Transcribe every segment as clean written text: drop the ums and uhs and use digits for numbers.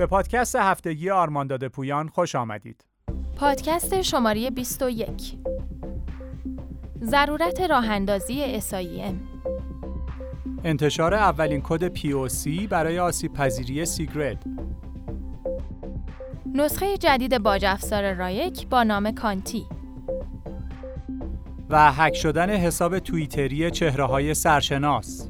به پادکست هفتگی آرمانداد پویان خوش آمدید. پادکست شماره 21. ضرورت راه‌اندازی SIEM. انتشار اولین کد POC برای آسیب‌پذیری سیگرد. نسخه جدید باج افزار رایک با نام کانتی. و هک شدن حساب توییتری چهره‌های سرشناس.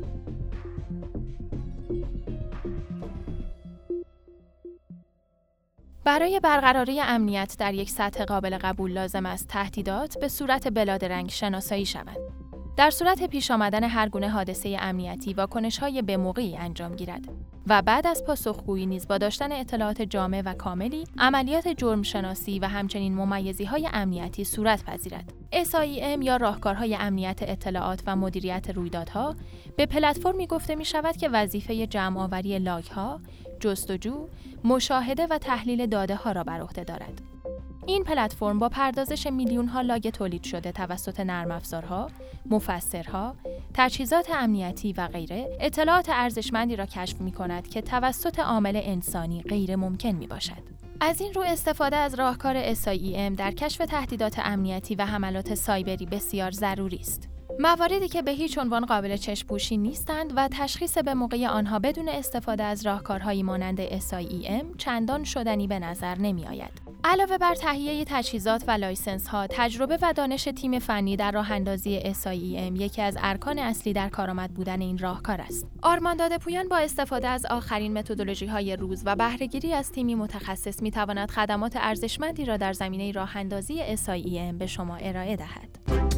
برای برقراری امنیت در یک سطح قابل قبول لازم است تهدیدات به صورت بلادرنگ شناسایی شوند. در صورت پیش آمدن هر گونه حادثه امنیتی واکنش‌های به‌موقعی انجام گیرد و بعد از پاسخگویی نیز با داشتن اطلاعات جامع و کاملی عملیات جرم شناسی و همچنین ممیزی‌های امنیتی صورت پذیرد. SIEM یا راهکارهای امنیت اطلاعات و مدیریت رویدادها به پلتفرمی گفته می‌شود که وظیفه جمع‌آوری لاگ‌ها، جستجو، مشاهده و تحلیل داده‌ها را بر عهده دارد. این پلتفرم با پردازش میلیون‌ها لاگ تولید شده توسط نرم افزارها، مفسرها، تجهیزات امنیتی و غیره، اطلاعات ارزشمندی را کشف می‌کند که توسط عامل انسانی غیر ممکن می‌باشد. از این رو استفاده از راهکار SIEM در کشف تهدیدات امنیتی و حملات سایبری بسیار ضروری است. مواردی که به هیچ عنوان قابل چشم‌پوشی نیستند و تشخیص به موقع آنها بدون استفاده از راهکارهایی مانند SIEM چندان شدنی به نظر نمی‌آید. علاوه بر تهیه تجهیزات و لایسنس‌ها، تجربه و دانش تیم فنی در راه‌اندازی SIEM یکی از ارکان اصلی در کارآمد بودن این راهکار است. آرمانداد پویان با استفاده از آخرین متدولوژی‌های روز و بهره‌گیری از تیمی متخصص می‌تواند خدمات ارزشمندی را در زمینه راه‌اندازی SIEM به شما ارائه دهد.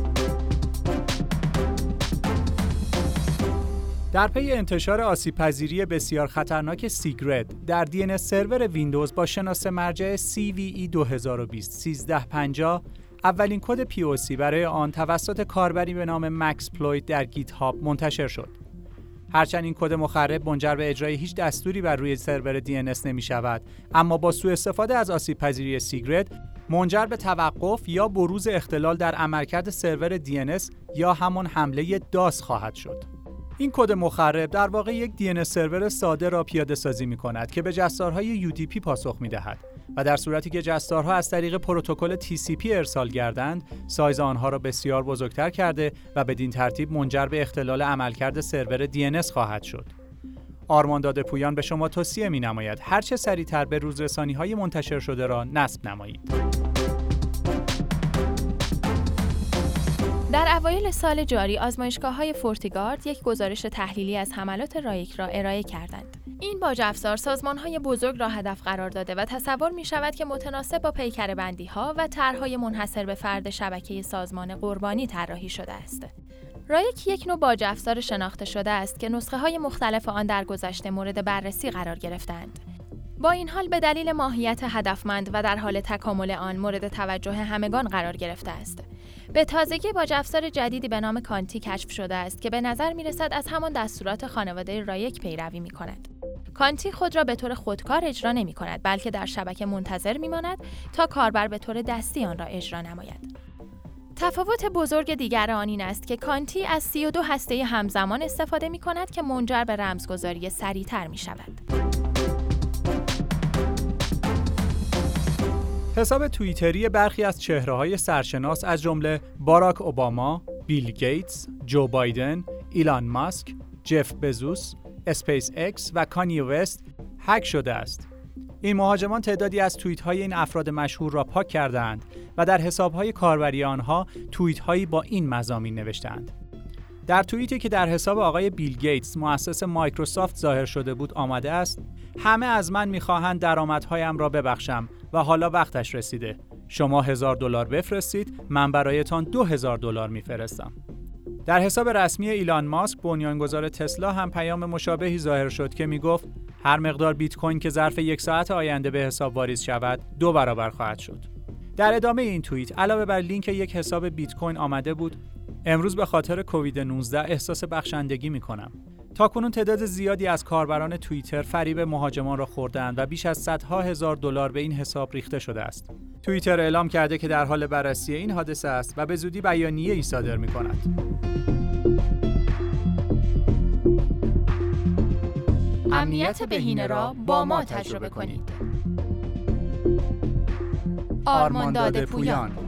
در پی انتشار آسیب‌پذیری بسیار خطرناک سیگرد در DNS سرور ویندوز با شناسه مرجع CVE 2020-1350 اولین کد POC برای آن توسط کاربری به نام Maxploit در گیت هاب منتشر شد. هرچند این کد مخرب منجر به اجرای هیچ دستوری بر روی سرور DNS نمی شود، اما با سوء استفاده از آسیب‌پذیری سیگرد منجر به توقف یا بروز اختلال در عملکرد سرور DNS یا همان حمله داس خواهد شد. این کد مخرب در واقع یک DNS سرور ساده را پیاده سازی می کند که به جستارهای UDP پاسخ می دهد و در صورتی که جستارها از طریق پروتکل TCP ارسال گردند، سایز آنها را بسیار بزرگتر کرده و بدین ترتیب منجر به اختلال عملکرد سرور DNS خواهد شد. آرمانداد پویان به شما توصیه می نماید هر چه سریعتر به روزرسانی‌های منتشر شده را نصب نمایید. در اوایل سال جاری آزمایشگاه‌های فورتیگارد یک گزارش تحلیلی از حملات رایک را ارائه کردند. این باج افزار سازمان‌های بزرگ را هدف قرار داده و تصور می‌شود که متناسب با پیکره‌بندی‌ها و طرح‌های منحصر به فرد شبکه سازمان قربانی طراحی شده است. رایک یک نوع باج افزار شناخته شده است که نسخه‌های مختلف آن در گذشته مورد بررسی قرار گرفتند. با این حال به دلیل ماهیت هدفمند و در حال تکامل آن مورد توجه همگان قرار گرفته است. به تازگی باج افزار جدیدی به نام کانتی کشف شده است که به نظر می‌رسد از همان دستورات خانواده رایک پیروی می‌کند. کانتی خود را به طور خودکار اجرا نمی‌کند، بلکه در شبکه منتظر می‌ماند تا کاربر به طور دستی آن را اجرا نماید. تفاوت بزرگ دیگر آن این است که کانتی از 32 هسته همزمان استفاده می‌کند که منجر به رمزگذاری سریع‌تر می‌شود. حساب توییتری برخی از چهره‌های سرشناس از جمله باراک اوباما، بیل گیتس، جو بایدن، ایلان ماسک، جف بزوس، اسپیس اکس و کانی وست هک شده است. این مهاجمان تعدادی از توییت‌های این افراد مشهور را پاک کردند و در حساب‌های کاربری آنها توییت‌هایی با این مضامین نوشتند. در توییتی که در حساب آقای بیل گیتس مؤسس مایکروسافت ظاهر شده بود آمده است: همه از من می‌خواهند درآمدهایم را ببخشم و حالا وقتش رسیده. شما $1000 بفرستید، من برایتان $2000 میفرستم. در حساب رسمی ایلان ماسک بنیانگذار تسلا هم پیام مشابهی ظاهر شد که میگفت هر مقدار بیت کوین که ظرف 1 ساعت آینده به حساب واریز شود 2 برابر خواهد شد. در ادامه این توییت علاوه بر لینک یک حساب بیت کوین آمده بود: امروز به خاطر کووید 19 احساس بخشندگی میکنم. تاکنون تعداد زیادی از کاربران توییتر فریب مهاجمان را خوردند و بیش از صدها هزار دلار به این حساب ریخته شده است. توییتر اعلام کرده که در حال بررسی این حادثه است و به زودی بیانیه‌ای صادر می‌کند. امنیت بهینه را با ما تجربه کنید. آرمانداد پویان